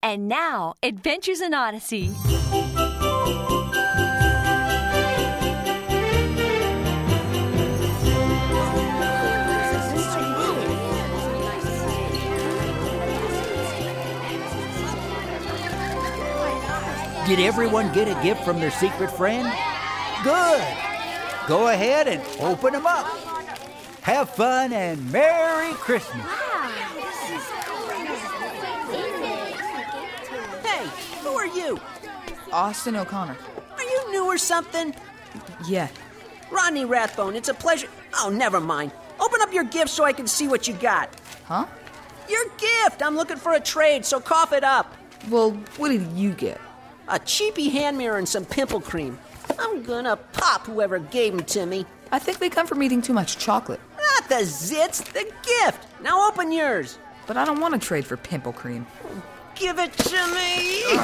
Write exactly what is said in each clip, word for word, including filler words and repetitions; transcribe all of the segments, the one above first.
And now, Adventures in Odyssey. Did everyone get a gift from their secret friend? Good. Go ahead and open them up. Have fun and Merry Christmas. Hey, who are you? Austin O'Connor. Are you new or something? Yeah. Rodney Rathbone, it's a pleasure. Oh, never mind. Open up your gift so I can see what you got. Huh? Your gift! I'm looking for a trade, so cough it up. Well, what did you get? A cheapy hand mirror and some pimple cream. I'm gonna pop whoever gave them to me. I think they come from eating too much chocolate. Not the zits, the gift. Now open yours. But I don't want to trade for pimple cream. Give it to me. Ugh.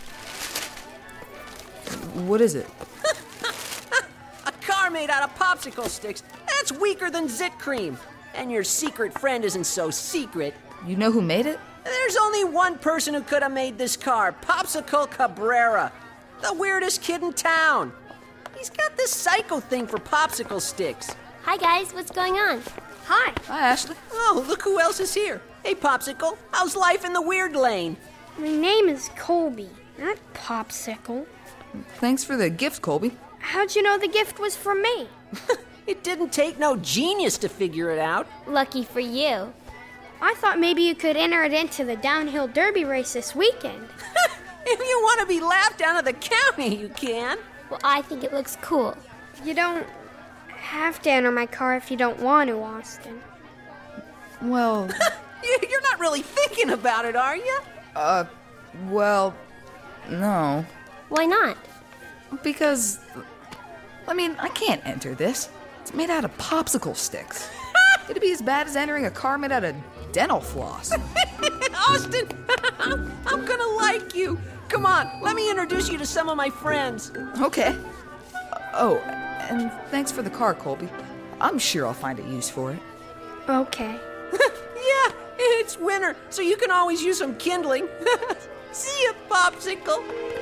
What is it? A car made out of popsicle sticks. That's weaker than zit cream. And your secret friend isn't so secret. You know who made it? There's only one person who could have made this car, Popsicle Cabrera, the weirdest kid in town. He's got this psycho thing for popsicle sticks. Hi, guys. What's going on? Hi. Hi, Ashley. Oh, look who else is here. Hey, Popsicle, how's life in the weird lane? My name is Colby, not Popsicle. Thanks for the gift, Colby. How'd you know the gift was from me? It didn't take no genius to figure it out. Lucky for you. I thought maybe you could enter it into the downhill derby race this weekend. If you want to be laughed out of the county, you can. Well, I think it looks cool. You don't have to enter my car if you don't want to, Austin. Well... You're not really thinking about it, are you? Uh, well, no. Why not? Because, I mean, I can't enter this. It's made out of popsicle sticks. It'd be as bad as entering a car made out of dental floss. Austin, I'm gonna like you. Come on, let me introduce you to some of my friends. Okay. Oh, and thanks for the car, Colby. I'm sure I'll find a use for it. Okay. Yeah, it's winter, so you can always use some kindling. See ya, Popsicle.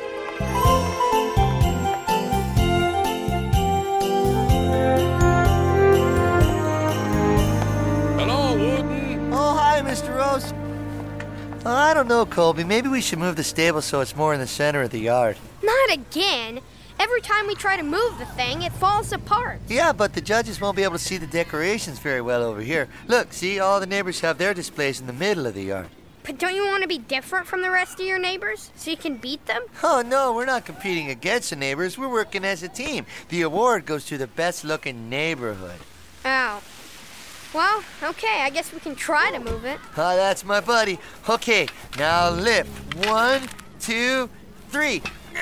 Hello, Wooden. Oh, hi, Mister Rose. Uh, I don't know, Colby. Maybe we should move the stable so it's more in the center of the yard. Not again. Every time we try to move the thing, it falls apart. Yeah, but the judges won't be able to see the decorations very well over here. Look, see, all the neighbors have their displays in the middle of the yard. But don't you want to be different from the rest of your neighbors so you can beat them? Oh, no, we're not competing against the neighbors. We're working as a team. The award goes to the best-looking neighborhood. Oh. Well, okay, I guess we can try to move it. Oh, that's my buddy. Okay, now lift. One, two, three.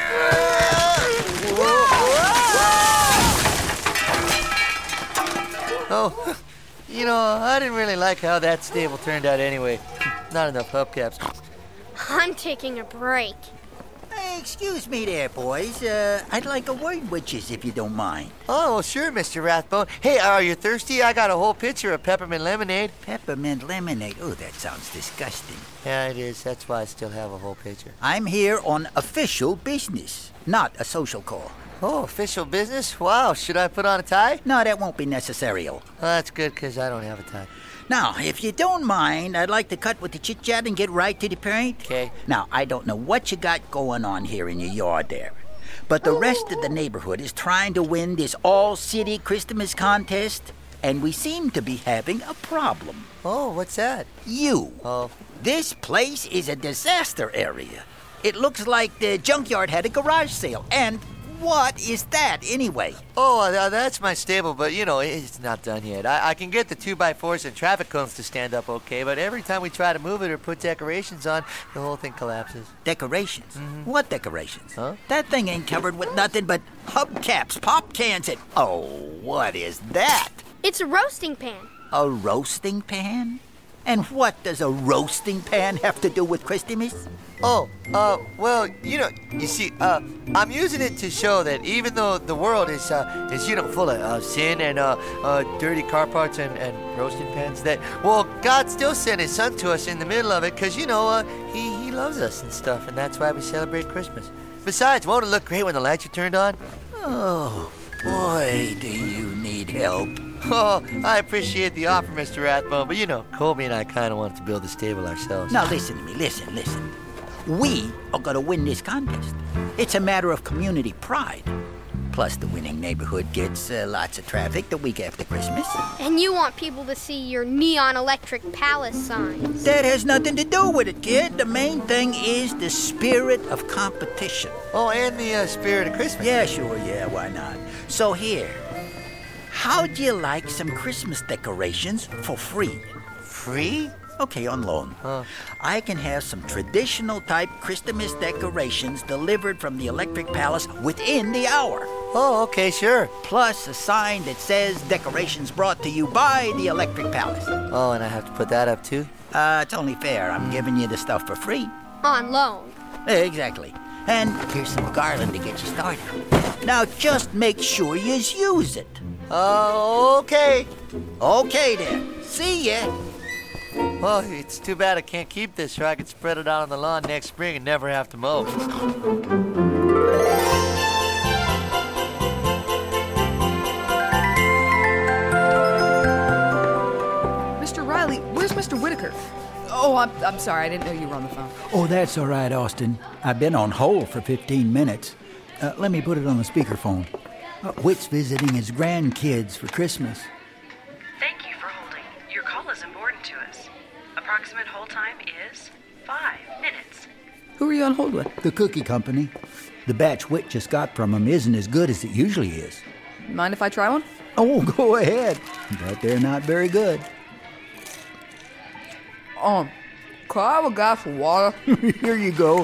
Oh, you know, I didn't really like how that stable turned out anyway. Not enough hubcaps. I'm taking a break. Hey, excuse me there, boys. Uh, I'd like a word with you, if you don't mind. Oh, sure, Mister Rathbone. Hey, are you thirsty? I got a whole pitcher of peppermint lemonade. Peppermint lemonade. Oh, that sounds disgusting. Yeah, it is. That's why I still have a whole pitcher. I'm here on official business, not a social call. Oh, official business? Wow, should I put on a tie? No, that won't be necessary. Oh, that's good, because I don't have a tie. Now, if you don't mind, I'd like to cut with the chit-chat and get right to the point. Okay. Now, I don't know what you got going on here in your yard there, but the rest of the neighborhood is trying to win this all-city Christmas contest, and we seem to be having a problem. Oh, what's that? You. Oh. This place is a disaster area. It looks like the junkyard had a garage sale, and what is that anyway? Oh, uh, that's my stable, but, you know, it's not done yet. I, I can get the two by fours and traffic cones to stand up okay, but every time we try to move it or put decorations on, the whole thing collapses. Decorations? Mm-hmm. What decorations? Huh? That thing ain't covered with nothing but hubcaps, pop cans, and... Oh, what is that? It's a roasting pan. A roasting pan? And what does a roasting pan have to do with Christmas? Oh, uh, well, you know, you see, uh, I'm using it to show that even though the world is, uh, is, you know, full of uh, sin and, uh, uh, dirty car parts and, and roasting pans, that, well, God still sent his son to us in the middle of it, because, you know, uh, he, he he loves us and stuff, and that's why we celebrate Christmas. Besides, won't it look great when the lights are turned on? Oh, boy, do you need help. Oh, I appreciate the offer, Mister Rathbone, but you know, Colby and I kind of wanted to build the stable ourselves. Now listen to me, listen, listen. We are going to win this contest. It's a matter of community pride. Plus, the winning neighborhood gets uh, lots of traffic the week after Christmas. And you want people to see your neon electric palace signs. That has nothing to do with it, kid. The main thing is the spirit of competition. Oh, and the uh, spirit of Christmas. Yeah, sure, yeah, why not? So here, how'd you like some Christmas decorations for free? Free? Okay, on loan. Huh. I can have some traditional type Christmas decorations delivered from the Electric Palace within the hour. Oh, okay, sure. Plus a sign that says decorations brought to you by the Electric Palace. Oh, and I have to put that up too? Uh, it's only fair. I'm giving you the stuff for free. On loan. Exactly. And here's some garland to get you started. Now just make sure you use it. Oh, uh, okay. Okay then. See ya. Oh, it's too bad I can't keep this so I can spread it out on the lawn next spring and never have to mow. Mister Riley, where's Mister Whitaker? Oh, I'm, I'm sorry. I didn't know you were on the phone. Oh, that's all right, Austin. I've been on hold for fifteen minutes. Uh, let me put it on the speakerphone. Uh, Whit's visiting his grandkids for Christmas. Thank you for holding. Your call is important to us. Approximate hold time is five minutes. Who are you on hold with? The cookie company. The batch Whit just got from them isn't as good as it usually is. Mind if I try one? Oh, go ahead. But they're not very good. Um, can I have a glass of water? Here you go.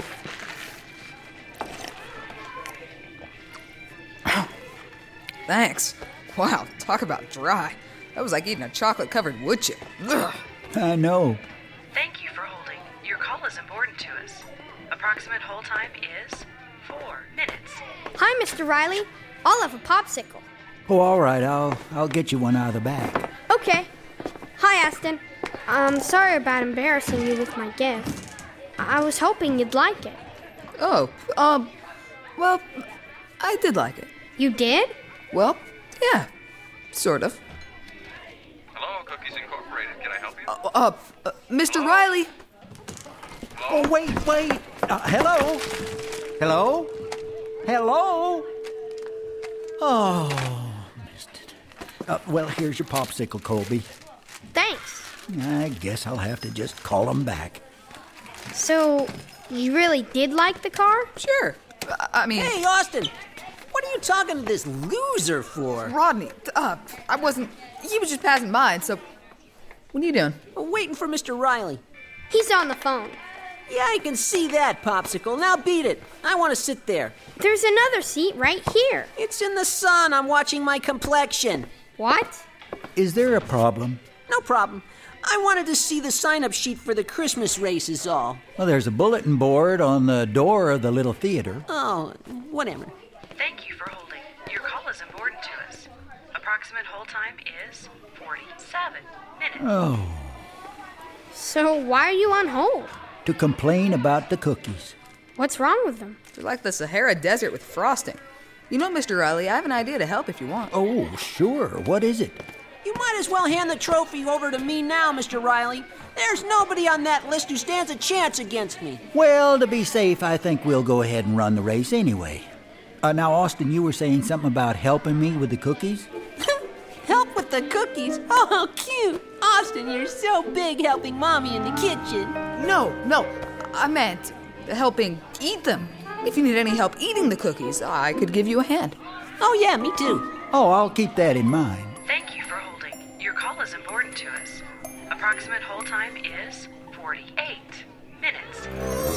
Thanks. Wow, talk about dry. That was like eating a chocolate-covered wood chip. Ugh. I know. Thank you for holding. Your call is important to us. Approximate hold time is four minutes. Hi, Mister Riley. I'll have a popsicle. Oh, all right. I'll I'll get you one out of the back. Okay. Hi, Aston. I'm sorry about embarrassing you with my gift. I was hoping you'd like it. Oh, um, well, I did like it. You did? Well, yeah, sort of. Hello, Cookies Incorporated. Can I help you? Uh, uh, uh Mister Riley. Oh, wait, wait. Uh, hello? Hello? Hello? Oh, missed it. Uh, well, here's your popsicle, Colby. Thanks. I guess I'll have to just call him back. So, you really did like the car? Sure. I, I mean... Hey, Austin! What are you talking to this loser for? Rodney, uh, I wasn't... He was just passing by, and so... What are you doing? I'm waiting for Mister Riley. He's on the phone. Yeah, I can see that, Popsicle. Now beat it. I want to sit there. There's another seat right here. It's in the sun. I'm watching my complexion. What? Is there a problem? No problem. I wanted to see the sign-up sheet for the Christmas race is all. Well, there's a bulletin board on the door of the little theater. Oh, whatever. Thank you for holding. Your call is important to us. Approximate hold time is forty-seven minutes. Oh. So why are you on hold? To complain about the cookies. What's wrong with them? They're like the Sahara Desert with frosting. You know, Mister Riley, I have an idea to help if you want. Oh, sure. What is it? You might as well hand the trophy over to me now, Mister Riley. There's nobody on that list who stands a chance against me. Well, to be safe, I think we'll go ahead and run the race anyway. Uh, now, Austin, you were saying something about helping me with the cookies? Help with the cookies? Oh, how cute. Austin, you're so big helping Mommy in the kitchen. No, no, I meant helping eat them. If you need any help eating the cookies, I could give you a hand. Oh, yeah, me too. Oh, I'll keep that in mind. Thank you for holding. Your call is important to us. Approximate hold time is forty-eight minutes.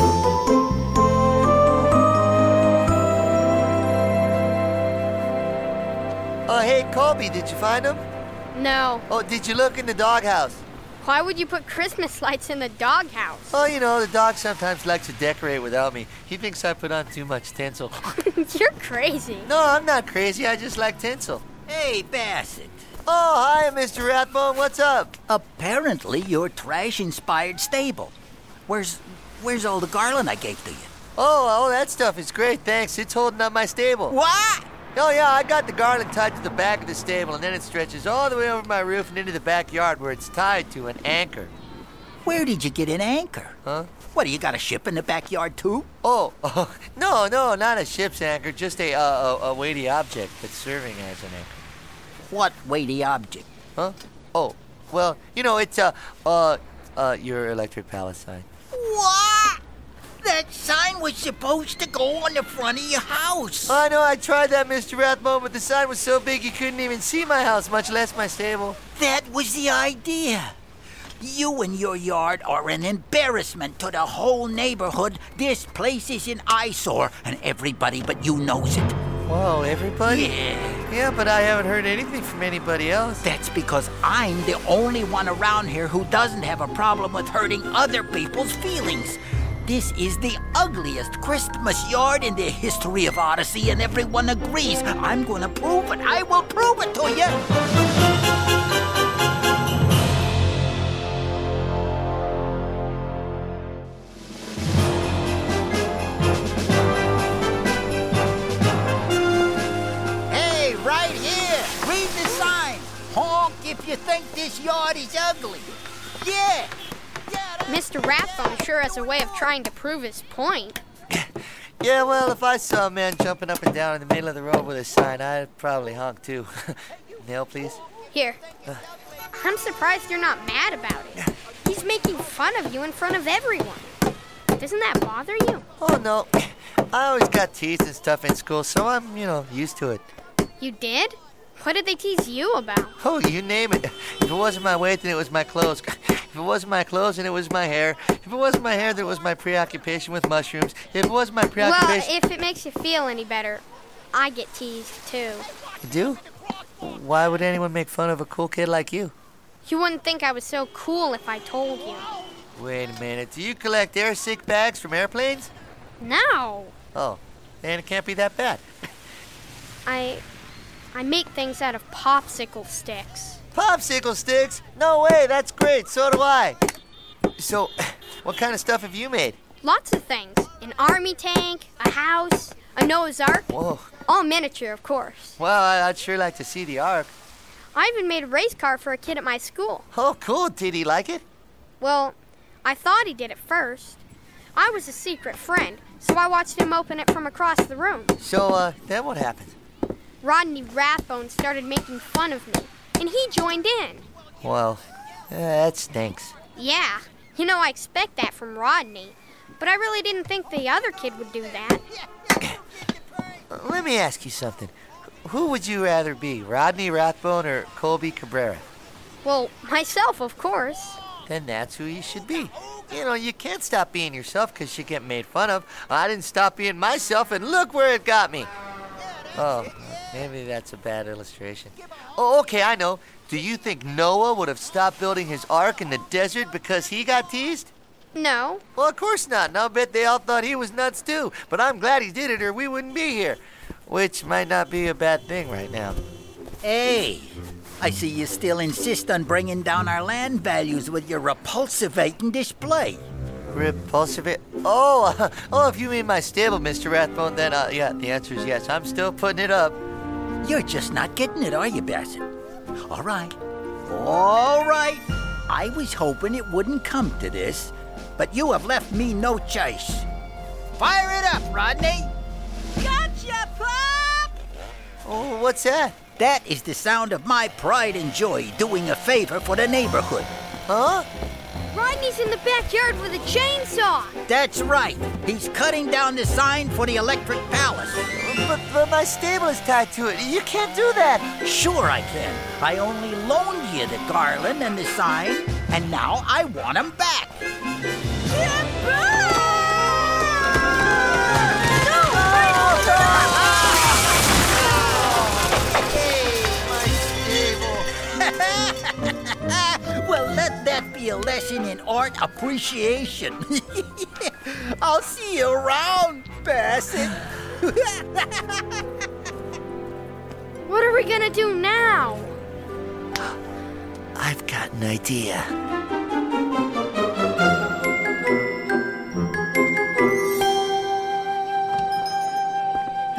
Oh, hey, Colby, did you find him? No. Oh, did you look in the doghouse? Why would you put Christmas lights in the doghouse? Oh, you know, the dog sometimes likes to decorate without me. He thinks I put on too much tinsel. You're crazy. No, I'm not crazy. I just like tinsel. Hey, Bassett. Oh, hi, Mister Rathbone. What's up? Apparently, your trash-inspired stable. Where's where's all the garland I gave to you? Oh, oh, that stuff is great, thanks. It's holding up my stable. What? Oh, yeah, I got the garland tied to the back of the stable, and then it stretches all the way over my roof and into the backyard where it's tied to an anchor. Where did you get an anchor? Huh? What, do you got a ship in the backyard, too? Oh, oh no, no, not a ship's anchor, just a, uh, a, a weighty object that's serving as an anchor. What weighty object? Huh? Oh, well, you know, it's, uh, uh, uh, your electric palace sign. What? That sign was supposed to go on the front of your house. I know, I tried that, Mister Rathbone, but the sign was so big you couldn't even see my house, much less my stable. That was the idea. You and your yard are an embarrassment to the whole neighborhood. This place is an eyesore, and everybody but you knows it. Whoa, everybody? Yeah. Yeah, but I haven't heard anything from anybody else. That's because I'm the only one around here who doesn't have a problem with hurting other people's feelings. This is the ugliest Christmas yard in the history of Odyssey, and everyone agrees. I'm going to prove it. I will prove it to you. Hey, right here. Read the sign. Honk if you think this yard is ugly. Yeah. Mister Rathbone sure has a way of trying to prove his point. Yeah, well, if I saw a man jumping up and down in the middle of the road with a sign, I'd probably honk too. Nail, please. Here. I'm surprised you're not mad about it. He's making fun of you in front of everyone. Doesn't that bother you? Oh, no. I always got teased and stuff in school, so I'm, you know, used to it. You did? What did they tease you about? Oh, you name it. If it wasn't my weight, then it was my clothes. If it wasn't my clothes, then it was my hair. If it wasn't my hair, then it was my preoccupation with mushrooms. If it wasn't my preoccupation... Well, if it makes you feel any better, I get teased too. You do? Why would anyone make fun of a cool kid like you? You wouldn't think I was so cool if I told you. Wait a minute. Do you collect air sick bags from airplanes? No. Oh, then it can't be that bad. I... I make things out of popsicle sticks. Popsicle sticks? No way, that's great. So do I. So, what kind of stuff have you made? Lots of things. An army tank, a house, a Noah's Ark. Whoa. All miniature, of course. Well, I'd sure like to see the Ark. I even made a race car for a kid at my school. Oh, cool. Did he like it? Well, I thought he did at first. I was a secret friend, so I watched him open it from across the room. So, uh, then what happened? Rodney Rathbone started making fun of me, and he joined in. Well, uh, that stinks. Yeah, you know, I expect that from Rodney, but I really didn't think the other kid would do that. Let me ask you something. Who would you rather be, Rodney Rathbone or Colby Cabrera? Well, myself, of course. Then that's who you should be. You know, you can't stop being yourself because you get made fun of. I didn't stop being myself, and look where it got me. Oh, maybe that's a bad illustration. Oh, okay, I know. Do you think Noah would have stopped building his ark in the desert because he got teased? No. Well, of course not. And I'll bet they all thought he was nuts too. But I'm glad he did it or we wouldn't be here. Which might not be a bad thing right now. Hey, I see you still insist on bringing down our land values with your repulsivating display. Repulsive? Oh, uh, oh, if you mean my stable, Mister Rathbone, then, uh, yeah, the answer is yes. I'm still putting it up. You're just not getting it, are you, Bassett? All right. All right. I was hoping it wouldn't come to this, but you have left me no choice. Fire it up, Rodney. Gotcha, Pop! Oh, what's that? That is the sound of my pride and joy doing a favor for the neighborhood. Huh? Rodney's in the backyard with a chainsaw. That's right. He's cutting down the sign for the Electric Palace. But, but my stable is tied to it. You can't do that. Sure I can. I only loaned you the garland and the sign, and now I want them back. Well, let that be a lesson in art appreciation. I'll see you around, Bassett. What are we gonna do now? I've got an idea.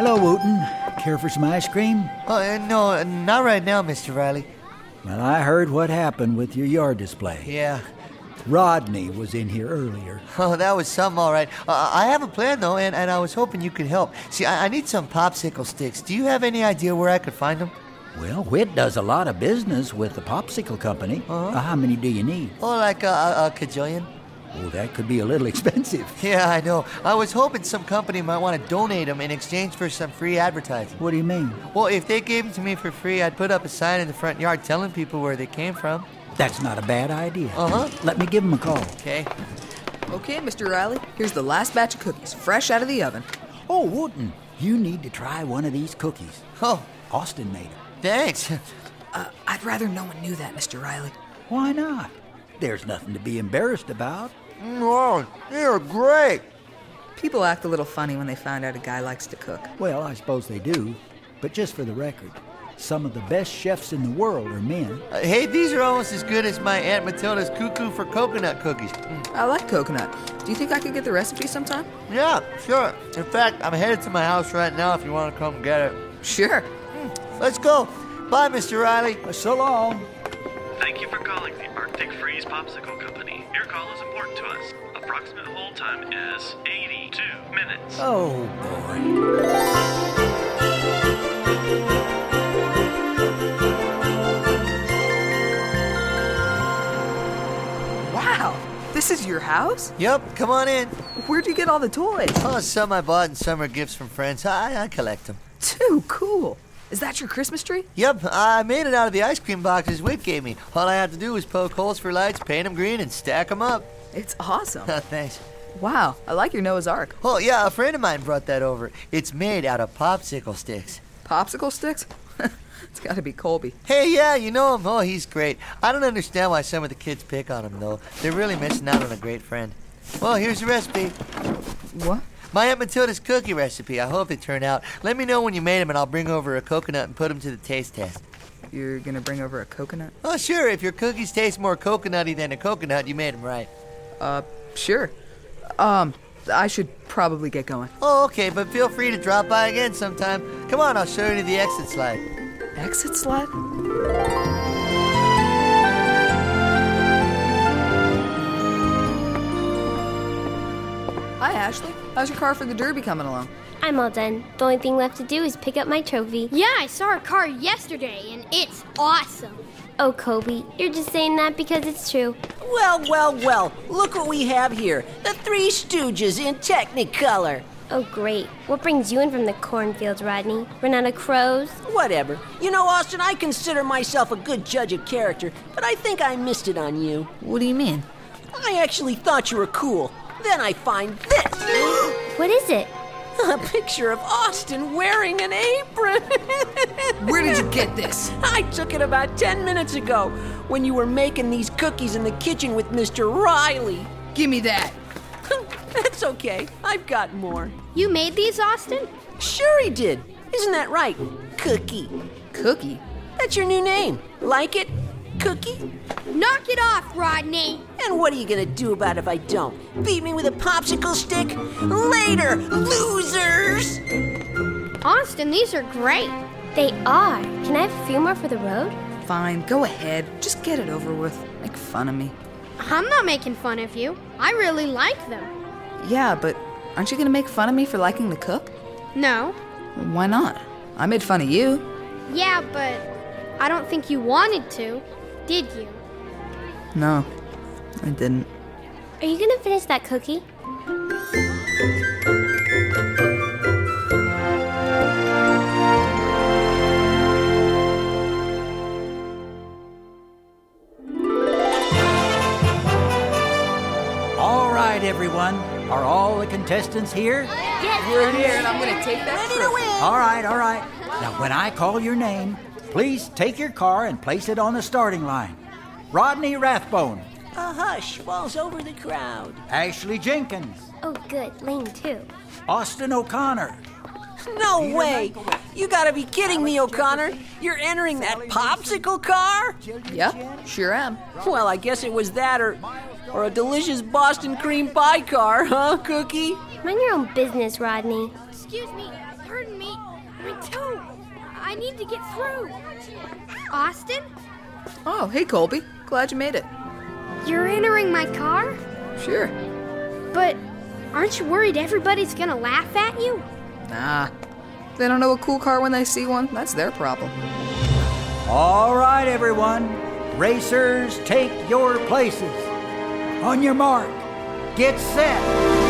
Hello, Wooten. Care for some ice cream? Oh, uh, no, uh, not right now, Mister Riley. Well, I heard what happened with your yard display. Yeah. Rodney was in here earlier. Oh, that was something, all right. Uh, I have a plan, though, and, and I was hoping you could help. See, I, I need some popsicle sticks. Do you have any idea where I could find them? Well, Whit does a lot of business with the popsicle company. Uh-huh. Uh, how many do you need? Oh, like a, a, a cajillion? Oh, that could be a little expensive. Yeah, I know. I was hoping some company might want to donate them in exchange for some free advertising. What do you mean? Well, if they gave them to me for free, I'd put up a sign in the front yard telling people where they came from. That's not a bad idea. Uh-huh. Let me give him a call. Okay. Okay, Mister Riley, here's the last batch of cookies, fresh out of the oven. Oh, Wooten, you need to try one of these cookies. Oh, Austin made them. thanks. Uh, I'd rather no one knew that, Mister Riley. Why not? There's nothing to be embarrassed about. Oh, they're great. People act a little funny when they find out a guy likes to cook. Well, I suppose they do. But just for the record, some of the best chefs in the world are men. Uh, hey, these are almost as good as my Aunt Matilda's cuckoo for coconut cookies. I like coconut. Do you think I could get the recipe sometime? Yeah, sure. In fact, I'm headed to my house right now if you want to come get it. Sure. Let's go. Bye, Mister Riley. Uh, so long. Thank you for calling the Arctic Freeze Popsicle Company. Your call is important to us. Approximate hold time is eighty-two minutes. Oh, boy. Wow, this is your house? Yep, come on in. Where'd you get all the toys? Oh, some I bought and some are gifts from friends. I, I collect them. Too cool. Is that your Christmas tree? Yep, I made it out of the ice cream boxes Whit gave me. All I had to do was poke holes for lights, paint them green, and stack them up. It's awesome. Thanks. Wow, I like your Noah's Ark. Oh, yeah, a friend of mine brought that over. It's made out of popsicle sticks. Popsicle sticks? It's got to be Colby. Hey, yeah, you know him. Oh, he's great. I don't understand why some of the kids pick on him, though. They're really missing out on a great friend. Well, here's the recipe. What? My Aunt Matilda's cookie recipe. I hope they turn out. Let me know when you made them, and I'll bring over a coconut and put them to the taste test. You're going to bring over a coconut? Oh, sure. If your cookies taste more coconutty than a coconut, you made them right. Uh, sure. Um, I should probably get going. Oh, okay, but feel free to drop by again sometime. Come on, I'll show you the exit slide. Exit slide? Hi, Ashley. How's your car for the Derby coming along? I'm all done. The only thing left to do is pick up my trophy. Yeah, I saw her car yesterday, and it's awesome. Oh, Kobe, you're just saying that because it's true. Well, well, well, look what we have here. The Three Stooges in Technicolor. Oh, great. What brings you in from the cornfields, Rodney? Run out of crows? Whatever. You know, Austin, I consider myself a good judge of character, but I think I missed it on you. What do you mean? I actually thought you were cool. Then I find this. What is it? A picture of Austin wearing an apron. Where did you get this? I took it about ten minutes ago when you were making these cookies in the kitchen with Mister Riley. Give me that. That's okay. I've got more. You made these, Austin? Sure he did. Isn't that right? Cookie. Cookie? That's your new name. Like it? Cookie? Knock it off, Rodney. And what are you gonna do about it if I don't? Beat me with a popsicle stick? Later, losers! Austin, these are great. They are. Can I have a few more for the road? Fine, go ahead. Just get it over with. Make fun of me. I'm not making fun of you. I really like them. Yeah, but aren't you going to make fun of me for liking to cook? No. Why not? I made fun of you. Yeah, but I don't think you wanted to, did you? No, I didn't. Are you going to finish that cookie? All right, everyone. Are all the contestants here? Yes, we're here, and I'm going to take that trophy. All right, all right. Now, when I call your name, please take your car and place it on the starting line. Rodney Rathbone. A hush falls over the crowd. Ashley Jenkins. Oh, good. Lane two. Austin O'Connor. No way! You gotta be kidding me, O'Connor. You're entering that popsicle car? Yep, sure am. Well, I guess it was that or, or a delicious Boston cream pie car, huh, Cookie? Mind your own business, Rodney. Excuse me, hurting me. Me too. I need to get through. Austin? Oh, hey, Colby. Glad you made it. You're entering my car? Sure. But aren't you worried everybody's gonna laugh at you? Nah. If they don't know a cool car when they see one, that's their problem. All right, everyone. Racers, take your places. On your mark. Get set.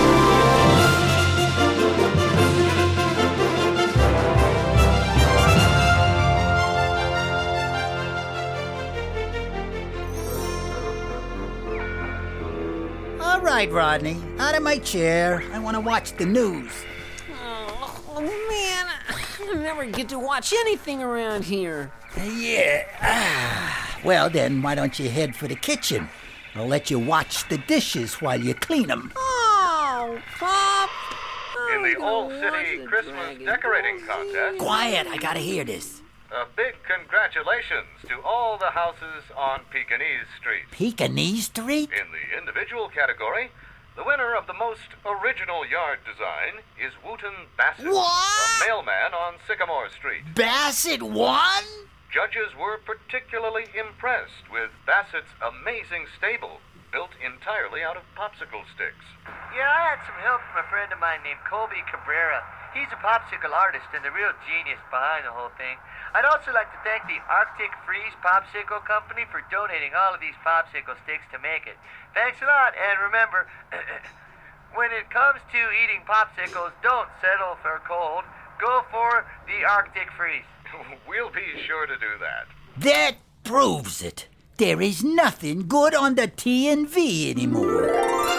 All right, Rodney, out of my chair. I want to watch the news. Oh, man. I never get to watch anything around here. Yeah. Ah. Well, then, why don't you head for the kitchen? I'll let you watch the dishes while you clean them. Oh, Pop. In the Old City Christmas Decorating Contest. Quiet, I gotta hear this. A big congratulations to all the houses on Pekingese Street. Pekingese Street? In the individual category, the winner of the most original yard design is Wooten Bassett, What? a mailman on Sycamore Street. Bassett won? Judges were particularly impressed with Bassett's amazing stable, built entirely out of popsicle sticks. Yeah, I had some help from a friend of mine named Colby Cabrera. He's a popsicle artist and the real genius behind the whole thing. I'd also like to thank the Arctic Freeze Popsicle Company for donating all of these popsicle sticks to make it. Thanks a lot, and remember, when it comes to eating popsicles, don't settle for cold. Go for the Arctic Freeze. We'll be sure to do that. That proves it. There is nothing good on the T and V anymore.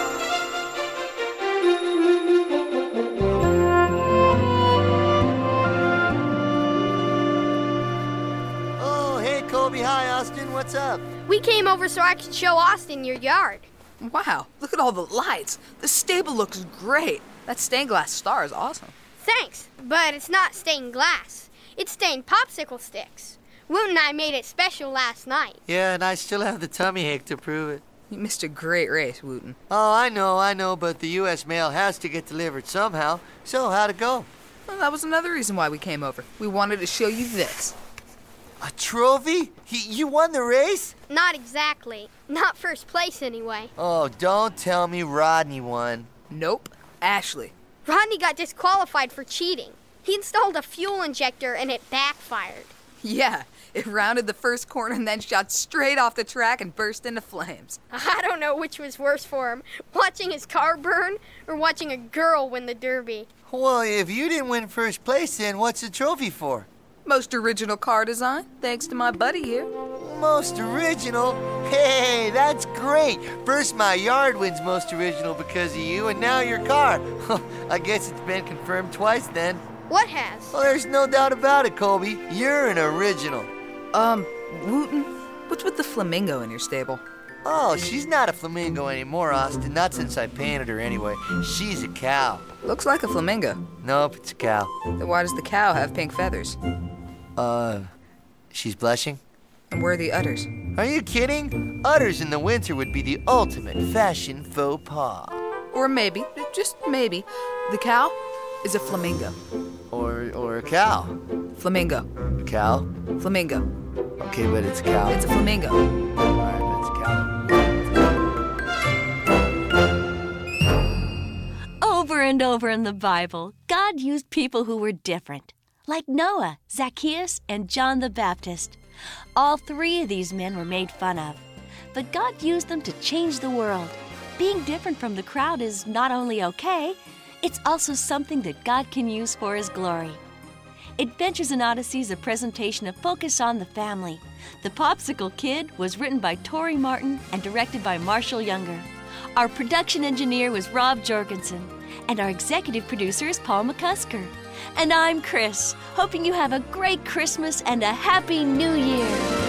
Oh, hey, Colby. Hi, Austin. What's up? We came over so I could show Austin your yard. Wow, look at all the lights. The stable looks great. That stained glass star is awesome. Thanks, but it's not stained glass. It's stained popsicle sticks. Woot and I made it special last night. Yeah, and I still have the tummy ache to prove it. You missed a great race, Wooten. Oh, I know, I know, but the U S mail has to get delivered somehow. So, how'd it go? Well, that was another reason why we came over. We wanted to show you this. A trophy? He, you won the race? Not exactly. Not first place, anyway. Oh, don't tell me Rodney won. Nope, Ashley. Rodney got disqualified for cheating. He installed a fuel injector and it backfired. Yeah, it rounded the first corner and then shot straight off the track and burst into flames. I don't know which was worse for him, watching his car burn or watching a girl win the Derby. Well, if you didn't win first place, then what's the trophy for? Most original car design, thanks to my buddy here. Most original? Hey, that's great. First my yard wins most original because of you, and now your car. I guess it's been confirmed twice then. What has? Well, there's no doubt about it, Colby. You're an original. Um, Wooten, what's with the flamingo in your stable? Oh, she's not a flamingo anymore, Austin. Not since I painted her anyway. She's a cow. Looks like a flamingo. Nope, it's a cow. Then why does the cow have pink feathers? Uh, she's blushing? And where are the udders? Are you kidding? Udders in the winter would be the ultimate fashion faux pas. Or maybe, just maybe, the cow is a flamingo. Or or a cow. Flamingo. Cow? Flamingo. Okay, but it's a cow. It's a flamingo. All right, but it's a cow. Over and over in the Bible, God used people who were different, like Noah, Zacchaeus, and John the Baptist. All three of these men were made fun of, but God used them to change the world. Being different from the crowd is not only okay, it's also something that God can use for His glory. Adventures in Odyssey is a presentation of Focus on the Family. The Popsicle Kid was written by Tori Martin and directed by Marshall Younger. Our production engineer was Rob Jorgensen, and our executive producer is Paul McCusker. And I'm Chris, hoping you have a great Christmas and a Happy New Year.